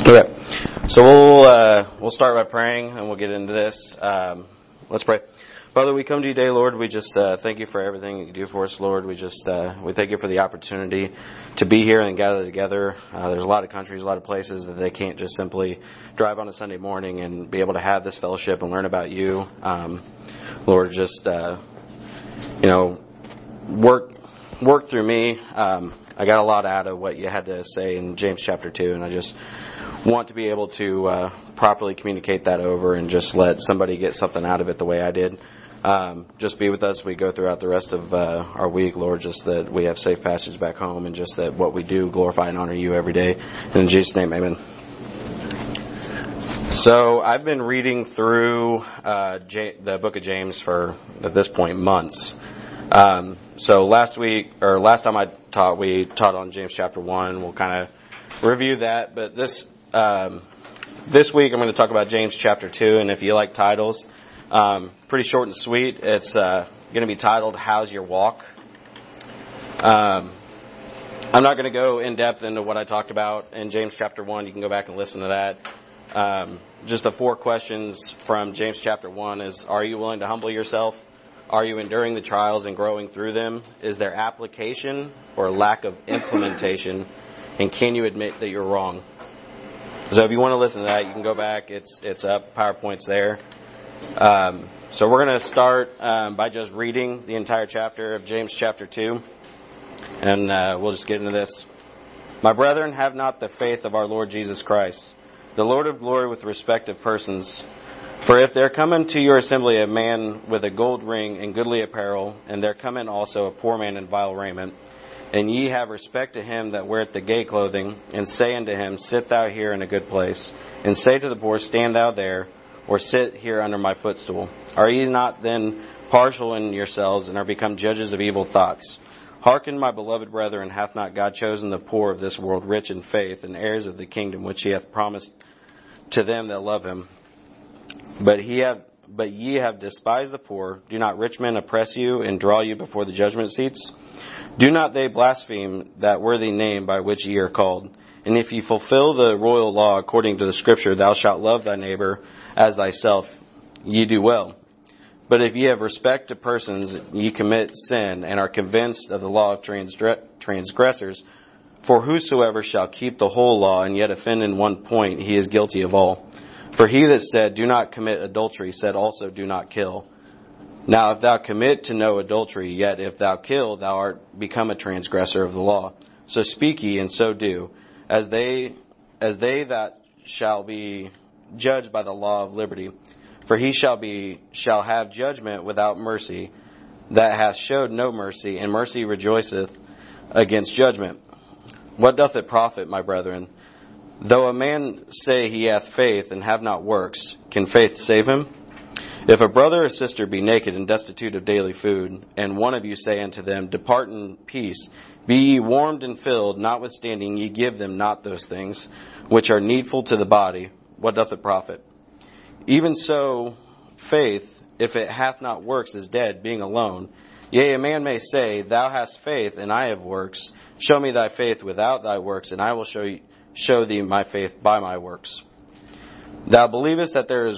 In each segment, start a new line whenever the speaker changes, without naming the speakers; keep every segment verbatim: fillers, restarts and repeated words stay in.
Okay, so we'll uh, we'll start by praying, and we'll get into this. Um, let's pray. Father, we come to you today, Lord. We just uh, thank you for everything that you do for us, Lord. We just uh, we thank you for the opportunity to be here and gather together. Uh, there's a lot of countries, a lot of places that they can't just simply drive on a Sunday morning and be able to have this fellowship and learn about you. Um, Lord, just uh, you know, work work through me. Um, I got a lot out of what you had to say in James chapter two, and I just want to be able to uh, properly communicate that over and just let somebody get something out of it the way I did. Um, just be with us as we go throughout the rest of uh, our week, Lord, just that we have safe passage back home, and just that what we do glorify and honor you every day. In Jesus' name, amen. So I've been reading through uh, J- the book of James for, at this point, months. Um, so last week, or last time I taught, we taught on James chapter one. We'll kind of review that, but this um, this week I'm going to talk about James chapter two, and if you like titles, um, pretty short and sweet. It's uh, going to be titled, How's Your Walk? Um, I'm not going to go in depth into what I talked about in James chapter one. You can go back and listen to that. Um, just the four questions from James chapter one is, are you willing to humble yourself? Are you enduring the trials and growing through them? Is there application or lack of implementation? And can you admit that you're wrong? So if you want to listen to that, you can go back. It's it's up. PowerPoint's there. Um, so we're going to start um, by just reading the entire chapter of James chapter two. And uh, we'll just get into this. My brethren, have not the faith of our Lord Jesus Christ, the Lord of glory, with respect of persons. For if there come into your assembly a man with a gold ring and goodly apparel, and there come in also a poor man in vile raiment, and ye have respect to him that weareth the gay clothing, and say unto him, sit thou here in a good place, and say to the poor, stand thou there, or sit here under my footstool. Are ye not then partial in yourselves, and are become judges of evil thoughts? Hearken, my beloved brethren, hath not God chosen the poor of this world rich in faith, and heirs of the kingdom which he hath promised to them that love him? But he have, but ye have despised the poor. Do not rich men oppress you and draw you before the judgment seats? Do not they blaspheme that worthy name by which ye are called? And if ye fulfill the royal law according to the Scripture, thou shalt love thy neighbor as thyself, ye do well. But if ye have respect to persons, ye commit sin, and are convinced of the law of transgressors. For whosoever shall keep the whole law and yet offend in one point, he is guilty of all. For he that said, do not commit adultery, said also, do not kill. Now if thou commit to no adultery, yet if thou kill, thou art become a transgressor of the law. So speak ye, and so do, as they as they that shall be judged by the law of liberty. For he shall be shall have judgment without mercy, that hath showed no mercy, and mercy rejoiceth against judgment. What doth it profit, my brethren? Though a man say he hath faith and have not works, can faith save him? If a brother or sister be naked and destitute of daily food, and one of you say unto them, depart in peace, be ye warmed and filled, notwithstanding ye give them not those things which are needful to the body, what doth it profit? Even so, faith, if it hath not works, is dead, being alone. Yea, a man may say, thou hast faith, and I have works. Show me thy faith without thy works, and I will show you, show thee my faith by my works. Thou believest that there is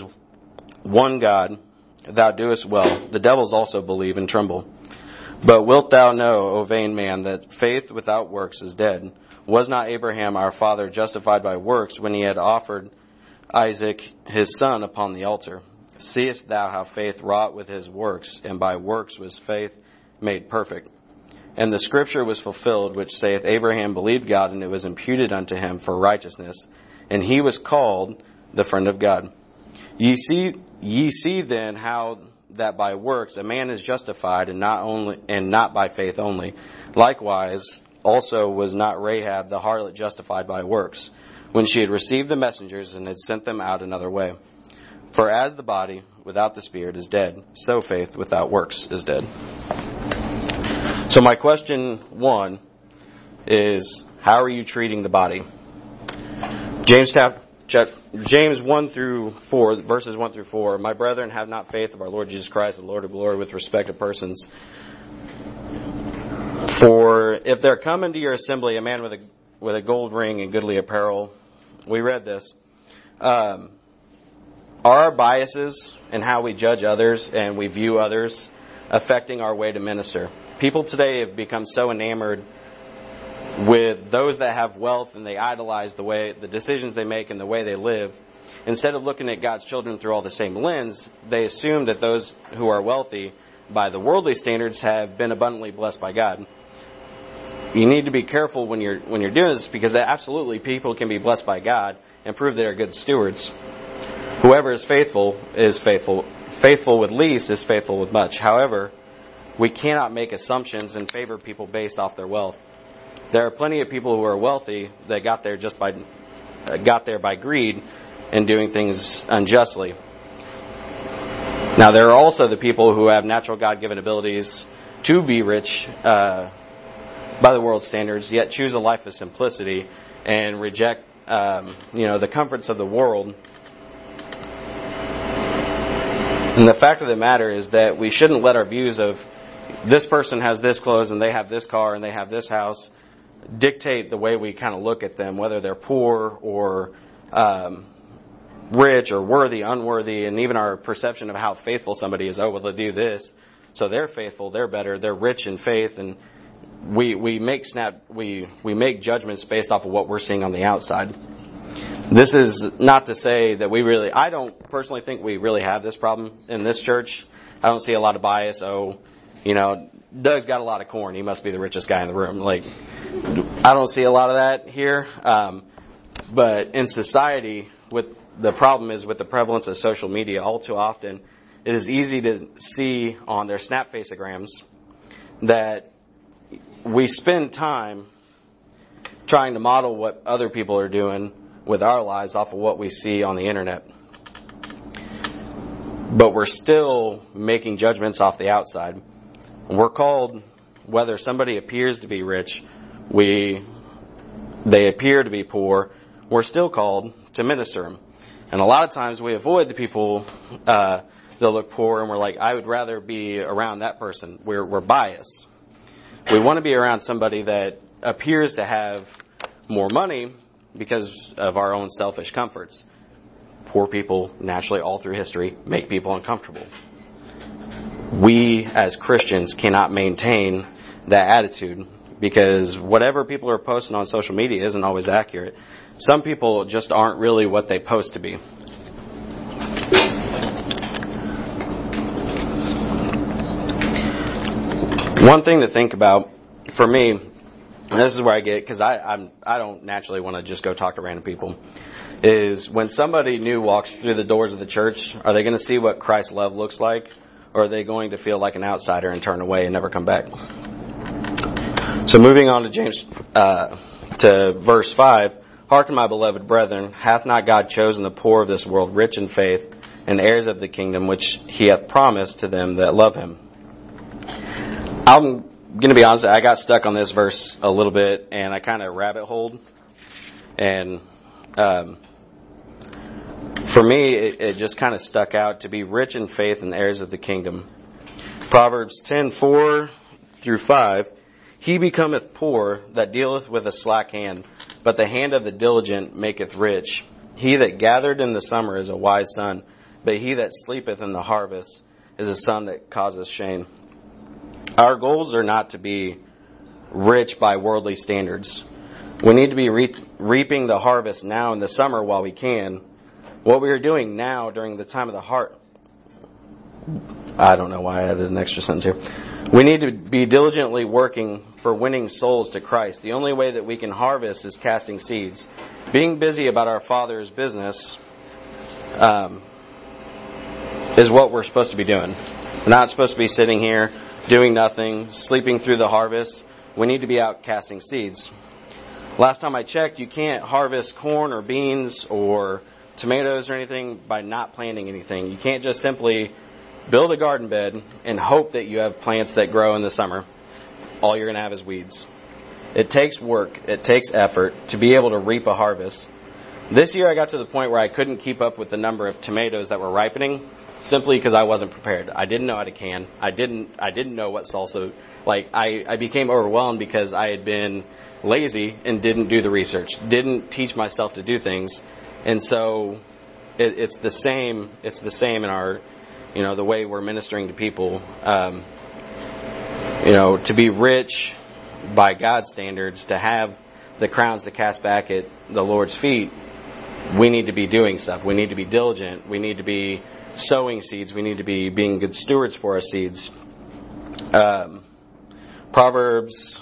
one God, thou doest well. The devils also believe and tremble. But wilt thou know, O vain man, that faith without works is dead? Was not Abraham our father justified by works when he had offered Isaac his son upon the altar? Seest thou how faith wrought with his works, and by works was faith made perfect? And the scripture was fulfilled, which saith, Abraham believed God, and it was imputed unto him for righteousness, and he was called the friend of God. Ye see, ye see then how that by works a man is justified, and not only, and not by faith only. Likewise, also was not Rahab the harlot justified by works, when she had received the messengers and had sent them out another way. For as the body without the spirit is dead, so faith without works is dead. So my question one is, how are you treating the body? James tap, check, James one through four, verses one through four. My brethren, have not faith of our Lord Jesus Christ, the Lord of glory, with respect to persons. For if there come into your assembly a man with a with a gold ring and goodly apparel, we read this. Um, are our biases and how we judge others and we view others affecting our way to minister? People today have become so enamored with those that have wealth, and they idolize the way, the decisions they make and the way they live. Instead of looking at God's children through all the same lens, they assume that those who are wealthy by the worldly standards have been abundantly blessed by God. You need to be careful when you're when you're doing this, because absolutely people can be blessed by God and prove they are good stewards. Whoever is faithful is faithful. Faithful with least is faithful with much. However, we cannot make assumptions and favor people based off their wealth. There are plenty of people who are wealthy that got there just by uh, got there by greed and doing things unjustly. Now, there are also the people who have natural God-given abilities to be rich uh, by the world's standards, yet choose a life of simplicity and reject, um, you know, the comforts of the world. And the fact of the matter is that we shouldn't let our views of this person has this clothes and they have this car and they have this house dictate the way we kind of look at them, whether they're poor or um, rich or worthy, unworthy, and even our perception of how faithful somebody is. Oh, well, they do this, so they're faithful, they're better, they're rich in faith, and we we make snap we we make judgments based off of what we're seeing on the outside. This is not to say that we really, I don't personally think we really have this problem in this church. I don't see a lot of bias. Oh, you know, Doug's got a lot of corn, he must be the richest guy in the room. Like, I don't see a lot of that here. Um, but in society, with the problem is with the prevalence of social media, all too often, it is easy to see on their snap faceograms that we spend time trying to model what other people are doing with our lives off of what we see on the internet. But we're still making judgments off the outside. We're called, whether somebody appears to be rich, we they appear to be poor, we're still called to minister them. And a lot of times we avoid the people uh, that look poor, and we're like, I would rather be around that person. We're, we're biased. We want to be around somebody that appears to have more money because of our own selfish comforts. Poor people, naturally, all through history, make people uncomfortable. We, as Christians, cannot maintain that attitude, because whatever people are posting on social media isn't always accurate. Some people just aren't really what they post to be. One thing to think about, for me, and this is where I get, because I I'm, I don't naturally want to just go talk to random people, is when somebody new walks through the doors of the church, are they going to see what Christ's love looks like, or are they going to feel like an outsider and turn away and never come back? So moving on to James, uh, to verse five, hearken, my beloved brethren, hath not God chosen the poor of this world rich in faith and heirs of the kingdom which he hath promised to them that love him? I'm going to be honest, I got stuck on this verse a little bit, and I kind of rabbit holed. And um, for me, it, it just kind of stuck out to be rich in faith and heirs of the kingdom. Proverbs ten, four through five, he becometh poor that dealeth with a slack hand, but the hand of the diligent maketh rich. He that gathered in the summer is a wise son, but he that sleepeth in the harvest is a son that causeth shame. Our goals are not to be rich by worldly standards. We need to be re- reaping the harvest now in the summer while we can. What we are doing now during the time of the heart, I don't know why I added an extra sentence here. We need to be diligently working for winning souls to Christ. The only way that we can harvest is casting seeds. Being busy about our Father's business um, is what we're supposed to be doing. We're not supposed to be sitting here doing nothing, sleeping through the harvest. We need to be out casting seeds. Last time I checked, you can't harvest corn or beans or tomatoes or anything by not planting anything. You can't just simply build a garden bed and hope that you have plants that grow in the summer. All you're going to have is weeds. It takes work, it takes effort to be able to reap a harvest. This year I got to the point where I couldn't keep up with the number of tomatoes that were ripening simply because I wasn't prepared. I didn't know how to can. I didn't, I didn't know what salsa, like I, I became overwhelmed because I had been lazy and didn't do the research, didn't teach myself to do things. And so it, it's the same, it's the same in our, you know, the way we're ministering to people. Um, you know, to be rich by God's standards, to have the crowns to cast back at the Lord's feet, we need to be doing stuff. We need to be diligent. We need to be sowing seeds. We need to be being good stewards for our seeds. Um, Proverbs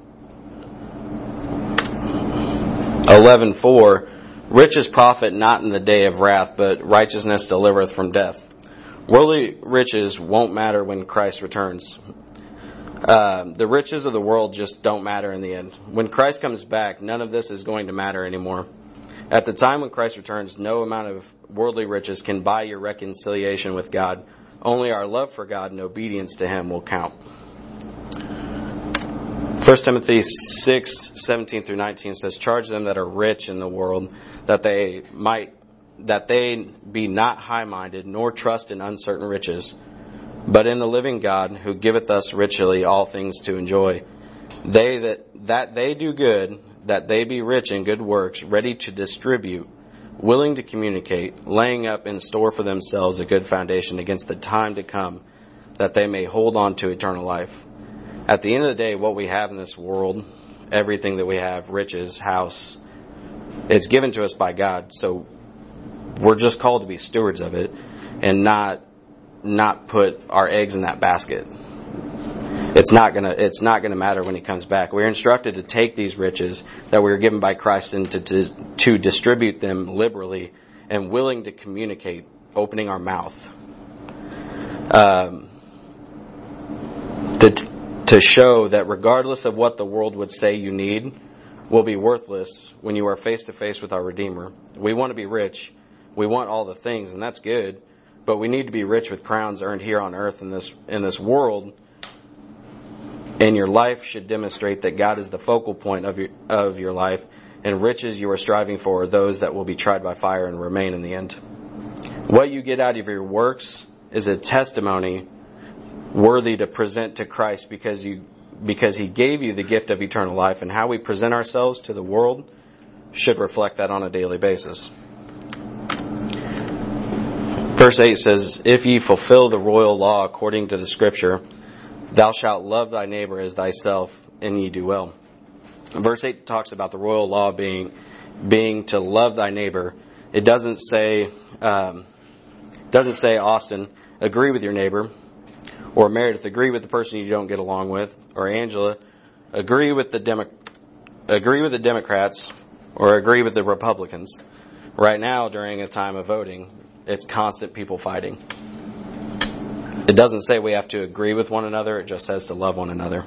eleven four, riches profit not in the day of wrath, but righteousness delivereth from death. Worldly riches won't matter when Christ returns. Uh, the riches of the world just don't matter in the end. When Christ comes back, none of this is going to matter anymore. At the time when Christ returns, no amount of worldly riches can buy your reconciliation with God. Only our love for God and obedience to Him will count. First Timothy six seventeen through nineteen says, charge them that are rich in the world, that they might, that they be not high-minded, nor trust in uncertain riches, but in the living God, who giveth us richly all things to enjoy. They that, that they do good, that they be rich in good works, ready to distribute, willing to communicate, laying up in store for themselves a good foundation against the time to come, that they may hold on to eternal life. At the end of the day, what we have in this world, everything that we have, riches, house, it's given to us by God. So we're just called to be stewards of it and not not put our eggs in that basket. It's not gonna it's not gonna matter when He comes back. We're instructed to take these riches that we were given by Christ and to, to to distribute them liberally and willing to communicate, opening our mouth. Um, to to show that regardless of what the world would say you need, will be worthless when you are face to face with our Redeemer. We want to be rich. We want all the things, and that's good. But we need to be rich with crowns earned here on earth in this in this world. And your life should demonstrate that God is the focal point of your of your life, and riches you are striving for are those that will be tried by fire and remain in the end. What you get out of your works is a testimony worthy to present to Christ because you because He gave you the gift of eternal life, and how we present ourselves to the world should reflect that on a daily basis. Verse eight says, if ye fulfill the royal law according to the Scripture, thou shalt love thy neighbor as thyself, and ye do well. Verse eight talks about the royal law being being to love thy neighbor. It doesn't say um, doesn't say, Austin, agree with your neighbor, or Meredith, agree with the person you don't get along with, or Angela, agree with the Demo- agree with the Democrats, or agree with the Republicans. Right now, during a time of voting, it's constant people fighting. It doesn't say we have to agree with one another. It just says to love one another.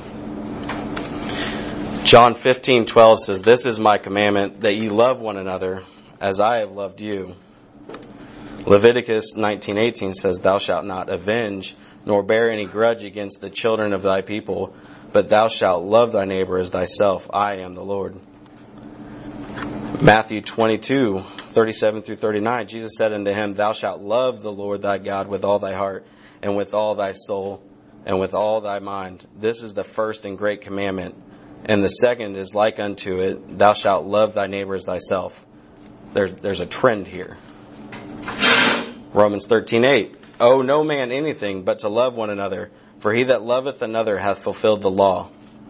John fifteen twelve says, this is my commandment, that ye love one another as I have loved you. Leviticus nineteen eighteen says, thou shalt not avenge nor bear any grudge against the children of thy people, but thou shalt love thy neighbor as thyself. I am the Lord. Matthew twenty-two thirty-seven through thirty-nine, Jesus said unto him, thou shalt love the Lord thy God with all thy heart, and with all thy soul, and with all thy mind. This is the first and great commandment. And the second is like unto it, thou shalt love thy neighbor as thyself. There, there's a trend here. Romans thirteen eight, owe no man anything but to love one another, for he that loveth another hath fulfilled the law.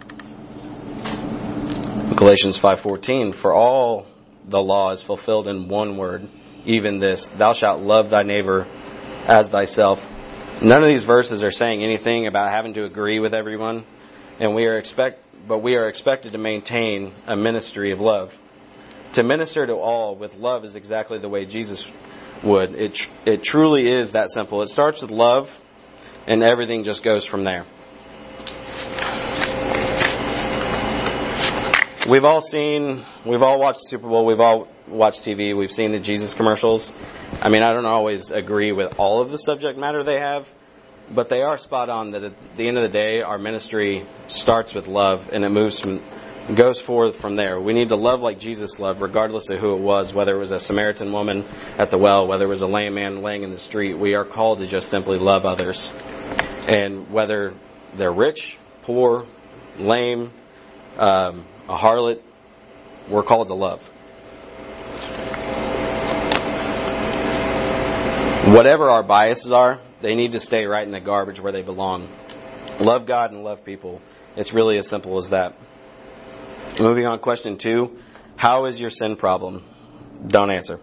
Galatians five fourteen, for all the law is fulfilled in one word, even this, thou shalt love thy neighbor as thyself. None of these verses are saying anything about having to agree with everyone, and we are expect, but we are expected to maintain a ministry of love. To minister to all with love is exactly the way Jesus would. It it truly is that simple. It starts with love, and everything just goes from there. We've all seen, we've all watched the Super Bowl, we've all watched T V, we've seen the Jesus commercials. I mean, I don't always agree with all of the subject matter they have, but they are spot on that at the end of the day, our ministry starts with love, and it moves from goes forth from there. We need to love like Jesus loved, regardless of who it was, whether it was a Samaritan woman at the well, whether it was a lame man laying in the street. We are called to just simply love others. And whether they're rich, poor, lame, um, a harlot, we're called to love. Whatever our biases are, they need to stay right in the garbage where they belong. Love God and love people. It's really as simple as that. Moving on, question two. How is your sin problem? Don't answer.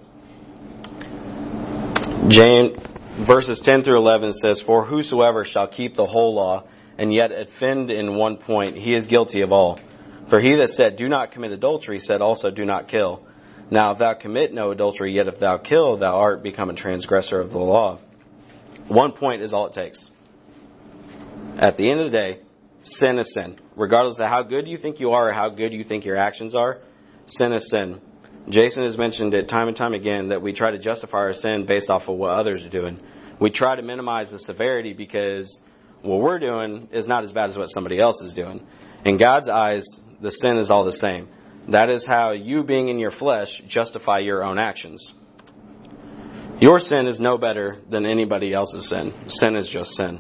James, verses ten through eleven says, For whosoever shall keep the whole law, and yet offend in one point, he is guilty of all. For he that said, Do not commit adultery, said also, Do not kill. Now if thou commit no adultery, yet if thou kill, thou art become a transgressor of the law. One point is all it takes. At the end of the day, sin is sin. Regardless of how good you think you are or how good you think your actions are, sin is sin. Jason has mentioned it time and time again that we try to justify our sin based off of what others are doing. We try to minimize the severity because what we're doing is not as bad as what somebody else is doing. In God's eyes, the sin is all the same. That is how you being in your flesh justify your own actions. Your sin is no better than anybody else's sin. Sin is just sin.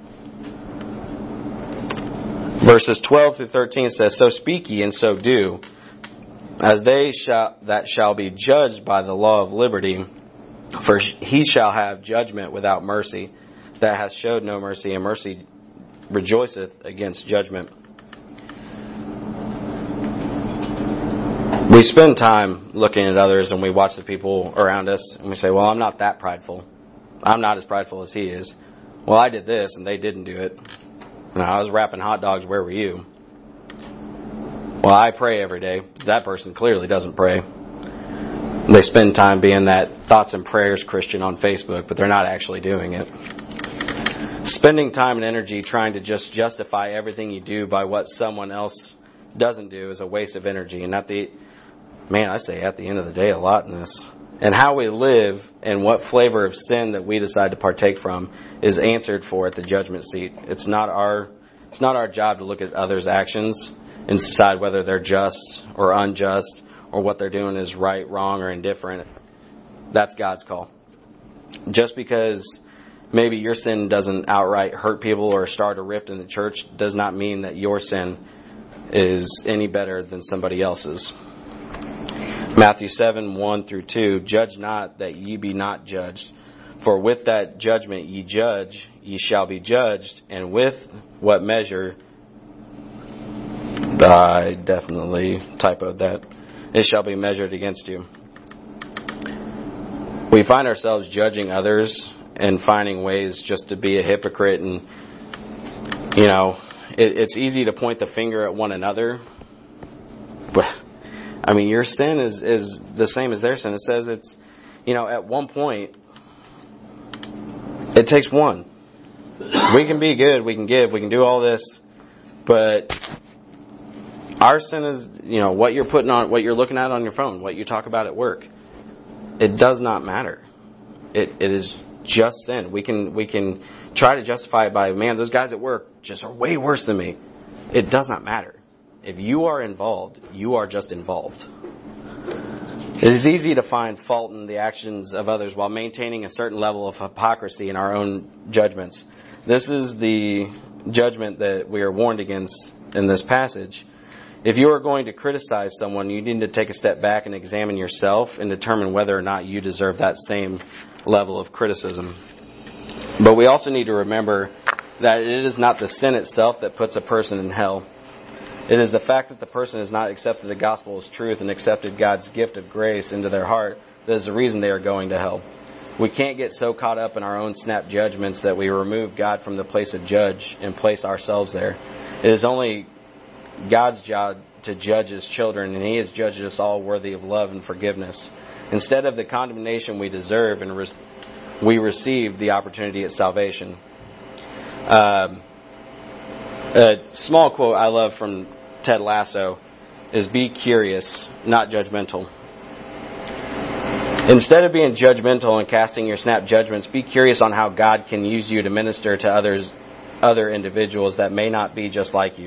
Verses twelve through thirteen says, So speak ye and so do, as they shall, that shall be judged by the law of liberty. For he shall have judgment without mercy, that hath showed no mercy, and mercy rejoiceth against judgment. We spend time looking at others and we watch the people around us and we say, well, I'm not that prideful. I'm not as prideful as he is. Well, I did this and they didn't do it. And I was wrapping hot dogs. Where were you? Well, I pray every day. That person clearly doesn't pray. They spend time being that thoughts and prayers Christian on Facebook, but they're not actually doing it. Spending time and energy trying to just justify everything you do by what someone else doesn't do is a waste of energy. And at the, man, I say at the end of the day a lot in this. And how we live and what flavor of sin that we decide to partake from is answered for at the judgment seat. It's not our, it's not our job to look at others' actions and decide whether they're just or unjust or what they're doing is right, wrong, or indifferent. That's God's call. Just because maybe your sin doesn't outright hurt people or start a rift in the church does not mean that your sin is any better than somebody else's. Matthew seven, one through two, Judge not that ye be not judged. For with that judgment ye judge, ye shall be judged, and with what measure, I definitely typoed that, it shall be measured against you. We find ourselves judging others and finding ways just to be a hypocrite, and, you know, it, it's easy to point the finger at one another, but I mean, your sin is, is the same as their sin. It says it's, you know, at one point, it takes one. We can be good, we can give, we can do all this, but our sin is, you know, what you're putting on, what you're looking at on your phone, what you talk about at work. It does not matter. It, it is just sin. We can, we can try to justify it by, man, those guys at work just are way worse than me. It does not matter. If you are involved, you are just involved. It is easy to find fault in the actions of others while maintaining a certain level of hypocrisy in our own judgments. This is the judgment that we are warned against in this passage. If you are going to criticize someone, you need to take a step back and examine yourself and determine whether or not you deserve that same level of criticism. But we also need to remember that it is not the sin itself that puts a person in hell. It is the fact that the person has not accepted the gospel as truth and accepted God's gift of grace into their heart that is the reason they are going to hell. We can't get so caught up in our own snap judgments that we remove God from the place of judge and place ourselves there. It is only God's job to judge His children, and He has judged us all worthy of love and forgiveness. Instead of the condemnation we deserve, and re- we receive the opportunity at salvation. Um, a small quote I love from Ted Lasso is, be curious, not judgmental. Instead of being judgmental and casting your snap judgments, be curious on how God can use you to minister to others, other individuals that may not be just like you.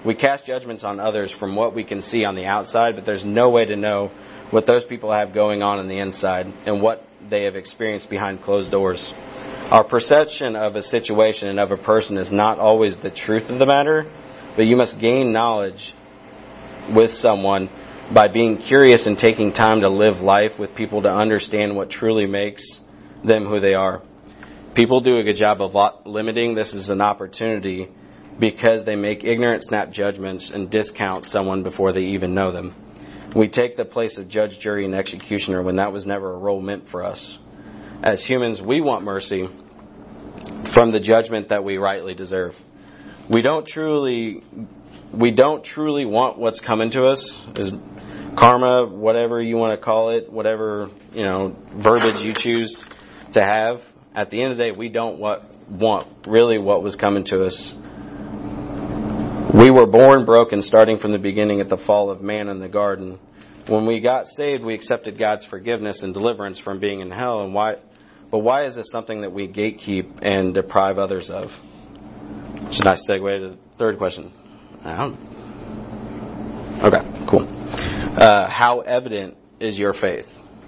We cast judgments on others from what we can see on the outside, but there's no way to know what those people have going on in the inside and what they have experienced behind closed doors. Our perception of a situation and of a person is not always the truth of the matter, but you must gain knowledge with someone by being curious and taking time to live life with people to understand what truly makes them who they are. People do a good job of limiting this as an opportunity because they make ignorant snap judgments and discount someone before they even know them. We take the place of judge, jury, and executioner when that was never a role meant for us. As humans, we want mercy from the judgment that we rightly deserve. We don't truly, we don't truly want what's coming to us, is karma, whatever you want to call it, whatever, you know, verbiage you choose to have. At the end of the day, we don't what, want really what was coming to us. We were born broken starting from the beginning at the fall of man in the garden. When we got saved, we accepted God's forgiveness and deliverance from being in hell. And why? But why is this something that we gatekeep and deprive others of? It's a nice segue to the third question. I don't... Okay, cool. Uh, how evident is your faith?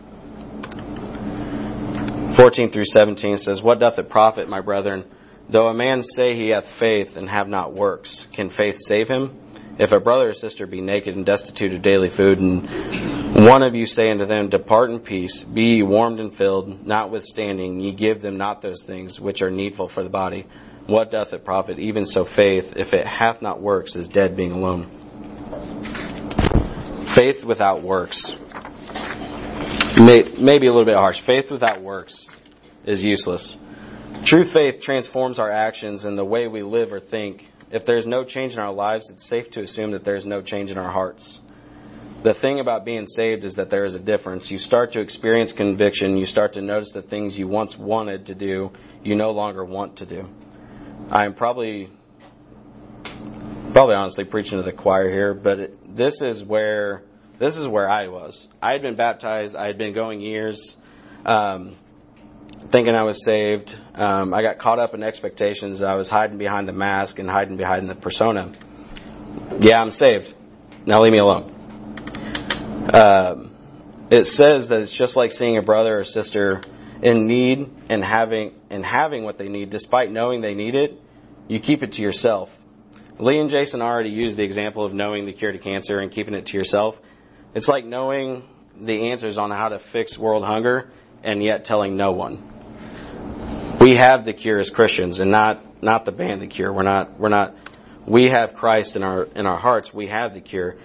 fourteen through seventeen says, "What doth it profit, my brethren, though a man say he hath faith and have not works? Can faith save him? If a brother or sister be naked and destitute of daily food, and one of you say unto them, Depart in peace, be ye warmed and filled, notwithstanding ye give them not those things which are needful for the body, what doth it profit? Even so faith, if it hath not works, is dead being alone." Faith without works. May, maybe a little bit harsh. Faith without works is useless. True faith transforms our actions and the way we live or think. If there's no change in our lives, it's safe to assume that there's no change in our hearts. The thing about being saved is that there is a difference. You start to experience conviction. You start to notice the things you once wanted to do, you no longer want to do. I am probably, probably honestly preaching to the choir here, but it, this is where, this is where I was. I had been baptized. I had been going years, um, thinking I was saved. Um, I got caught up in expectations. I was hiding behind the mask and hiding behind the persona. Yeah, I'm saved. Now leave me alone. Um, it says that it's just like seeing a brother or sister in need and having and having what they need, despite knowing they need it, you keep it to yourself. Lee and Jason already used the example of knowing the cure to cancer and keeping it to yourself. It's like knowing the answers on how to fix world hunger and yet telling no one. We have the cure as Christians, and not not the band The Cure. We're not we're not. We have Christ in our in our hearts. We have the cure,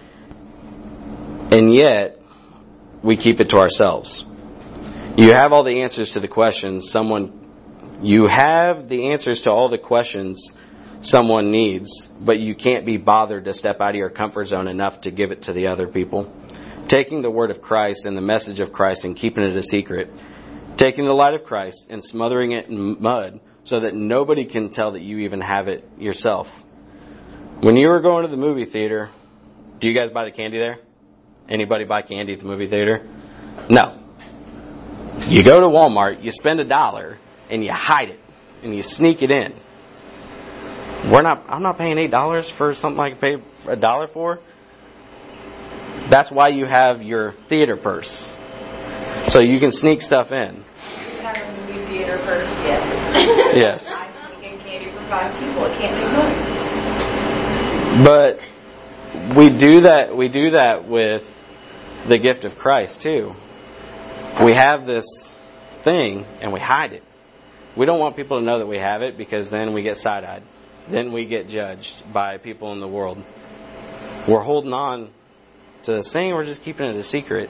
and yet we keep it to ourselves. You have all the answers to the questions someone. You have the answers to all the questions someone needs, but you can't be bothered to step out of your comfort zone enough to give it to the other people. Taking the word of Christ and the message of Christ and keeping it a secret. Taking the light of Christ and smothering it in mud so that nobody can tell that you even have it yourself. When you were going to the movie theater, do you guys buy the candy there? Anybody buy candy at the movie theater? No. You go to Walmart, you spend a dollar, and you hide it, and you sneak it in. We're not. I'm not paying eight dollars for something I can pay a dollar for. That's why you have your theater purse, so you can sneak stuff in.
You have a movie theater purse, yes.
Yes.
I sneak in candy for five people. It can't be noise.
But we do that. We do that with the gift of Christ too. We have this thing and we hide it. We don't want people to know that we have it because then we get side-eyed. Then we get judged by people in the world. We're holding on to this thing. We're just keeping it a secret.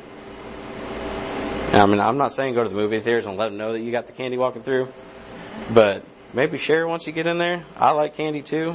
I mean, I'm not saying go to the movie theaters and let them know that you got the candy walking through. But maybe share once you get in there. I like candy too.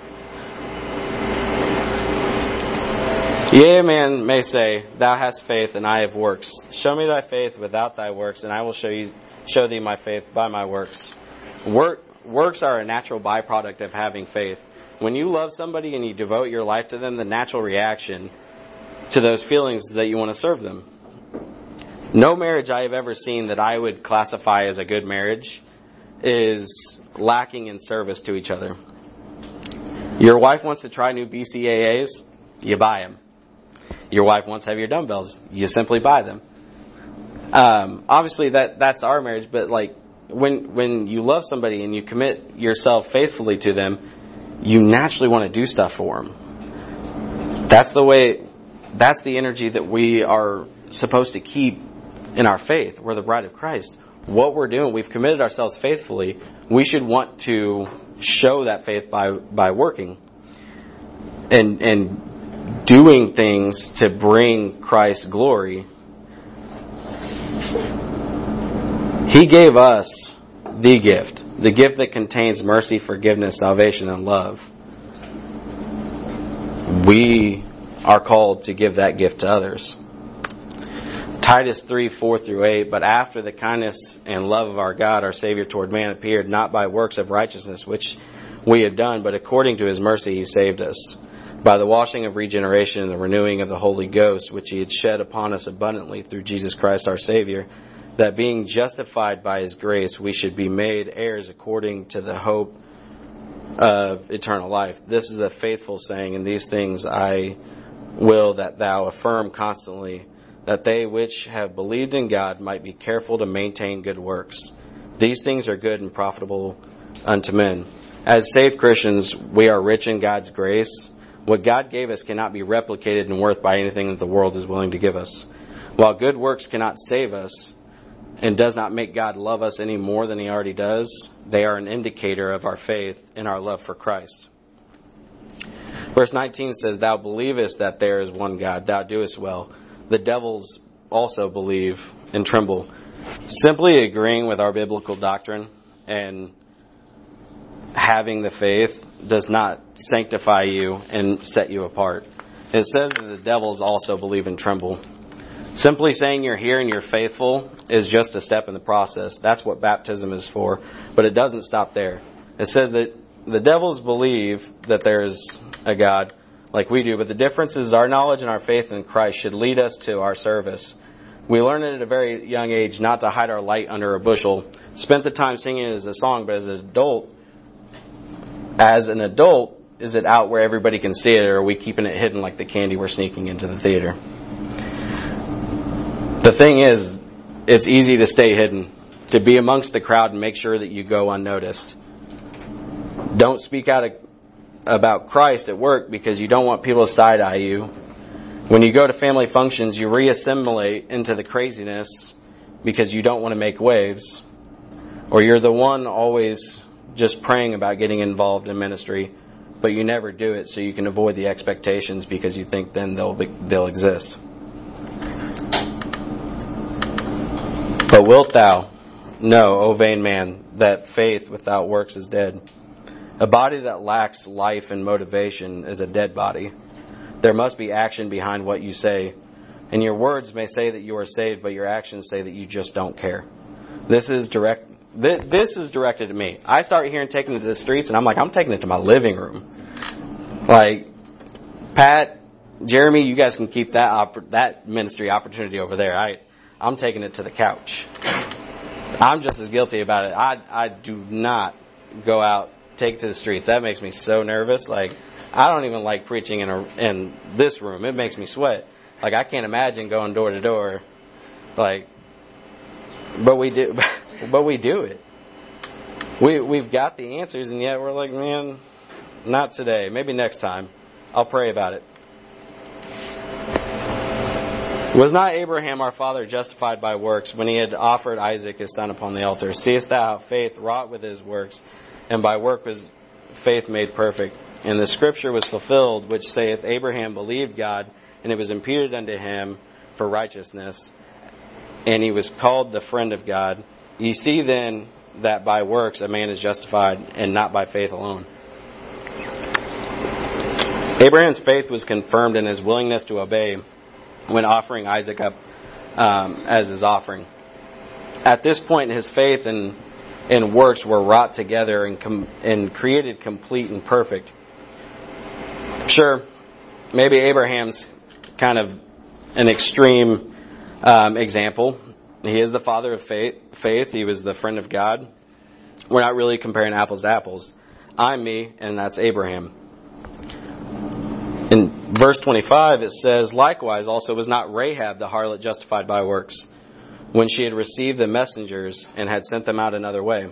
Yea, man may say, Thou hast faith and I have works. Show me thy faith without thy works, and I will show you show thee my faith by my works. Work, works are a natural byproduct of having faith. When you love somebody and you devote your life to them, the natural reaction to those feelings is that you want to serve them. No marriage I have ever seen that I would classify as a good marriage is lacking in service to each other. Your wife wants to try new B C A As, you buy them. Your wife wants heavier dumbbells, you simply buy them. Um, obviously, that that's our marriage, but like when when you love somebody and you commit yourself faithfully to them, you naturally want to do stuff for them. That's the way. That's the energy that we are supposed to keep in our faith. We're the bride of Christ. What we're doing, we've committed ourselves faithfully. We should want to show that faith by by working and and doing things to bring Christ glory. He gave us the gift, the gift that contains mercy, forgiveness, salvation, and love. We are called to give that gift to others. Titus three, four through eight, but after the kindness and love of our God, our Savior toward man appeared, not by works of righteousness which we had done, but according to His mercy He saved us, by the washing of regeneration and the renewing of the Holy Ghost, which He had shed upon us abundantly through Jesus Christ our Savior, that being justified by His grace, we should be made heirs according to the hope of eternal life. This is the faithful saying, and these things I will that thou affirm constantly, that they which have believed in God might be careful to maintain good works. These things are good and profitable unto men. As saved Christians, we are rich in God's grace. What God gave us cannot be replicated in worth by anything that the world is willing to give us. While good works cannot save us and does not make God love us any more than He already does, they are an indicator of our faith and our love for Christ. Verse nineteen says, Thou believest that there is one God, thou doest well. The devils also believe and tremble. Simply agreeing with our biblical doctrine and having the faith does not sanctify you and set you apart. It says that the devils also believe and tremble. Simply saying you're here and you're faithful is just a step in the process. That's what baptism is for. But it doesn't stop there. It says that the devils believe that there's a God like we do, but the difference is our knowledge and our faith in Christ should lead us to our service. We learn it at a very young age not to hide our light under a bushel. Spent the time singing it as a song, but as an adult, as an adult, is it out where everybody can see it, or are we keeping it hidden like the candy we're sneaking into the theater? The thing is, it's easy to stay hidden, to be amongst the crowd and make sure that you go unnoticed. Don't speak out about Christ at work because you don't want people to side-eye you. When you go to family functions, you reassimilate into the craziness because you don't want to make waves. Or you're the one always just praying about getting involved in ministry, but you never do it so you can avoid the expectations because you think then they'll be, they'll exist. But wilt thou know, O vain man, that faith without works is dead? A body that lacks life and motivation is a dead body. There must be action behind what you say. And your words may say that you are saved, but your actions say that you just don't care. This is direct. Th- this is directed at me. I start hearing taking it to the streets, and I'm like, I'm taking it to my living room. Like, Pat, Jeremy, you guys can keep that opp- that ministry opportunity over there. I, I'm taking it to the couch. I'm just as guilty about it. I, I do not go out, take it to the streets. That makes me so nervous. Like, I don't even like preaching in a, in this room. It makes me sweat. Like, I can't imagine going door to door. Like, but we do, but we do it. We, we've got the answers, and yet we're like, man, not today. Maybe next time. I'll pray about it. Was not Abraham our father justified by works when he had offered Isaac his son upon the altar? Seest thou how faith wrought with his works, and by work was faith made perfect? And the scripture was fulfilled, which saith, Abraham believed God, and it was imputed unto him for righteousness, and he was called the friend of God. Ye see then that by works a man is justified, and not by faith alone. Abraham's faith was confirmed in his willingness to obey when offering Isaac up um, as his offering. At this point, his faith and, and works were wrought together and, com- and created complete and perfect. Sure, maybe Abraham's kind of an extreme um, example. He is the father of faith. faith. He was the friend of God. We're not really comparing apples to apples. I'm me, and that's Abraham. verse twenty-five, it says, likewise also was not Rahab the harlot justified by works, when she had received the messengers and had sent them out another way.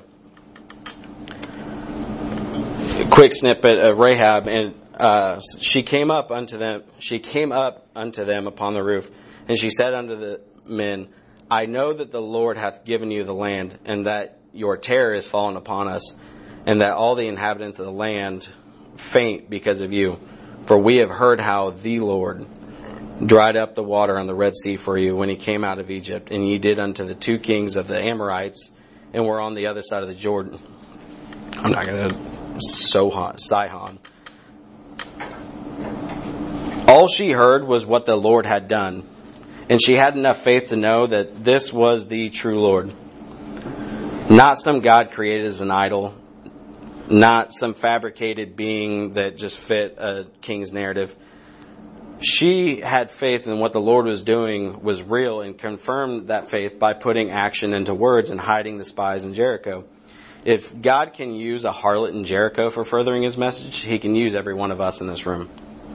A quick snippet of Rahab, and uh, she came up unto them. She came up unto them upon the roof, and she said unto the men, I know that the Lord hath given you the land, and that your terror is fallen upon us, and that all the inhabitants of the land faint because of you. For we have heard how the Lord dried up the water on the Red Sea for you when he came out of Egypt, and ye did unto the two kings of the Amorites, and were on the other side of the Jordan. I'm not going to so Sihon. All she heard was what the Lord had done, and she had enough faith to know that this was the true Lord. Not some God created as an idol, not some fabricated being that just fit a king's narrative. She had faith in what the Lord was doing was real, and confirmed that faith by putting action into words and hiding the spies in Jericho. If God can use a harlot in Jericho for furthering his message, he can use every one of us in this room.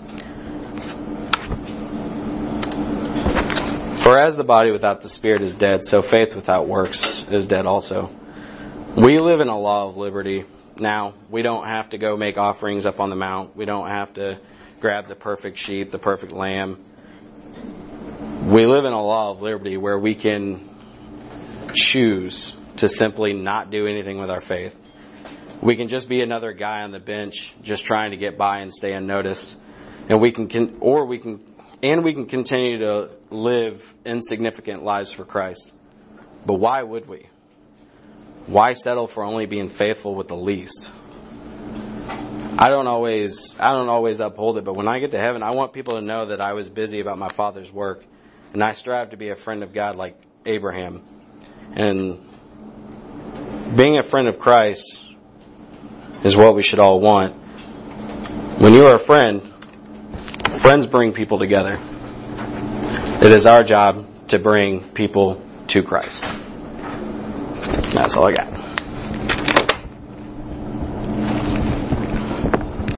For as the body without the spirit is dead, so faith without works is dead also. We live in a law of liberty. Now, we don't have to go make offerings up on the mount. We don't have to grab the perfect sheep, the perfect lamb. We live in a law of liberty where we can choose to simply not do anything with our faith. We can just be another guy on the bench, just trying to get by and stay unnoticed. And we can, or we can, and we can continue to live insignificant lives for Christ. But why would we? Why settle for only being faithful with the least? I don't always, I don't always uphold it, but when I get to heaven, I want people to know that I was busy about my Father's work, and I strive to be a friend of God like Abraham. And being a friend of Christ is what we should all want. When you are a friend, friends bring people together. It is our job to bring people to Christ. That's all I got.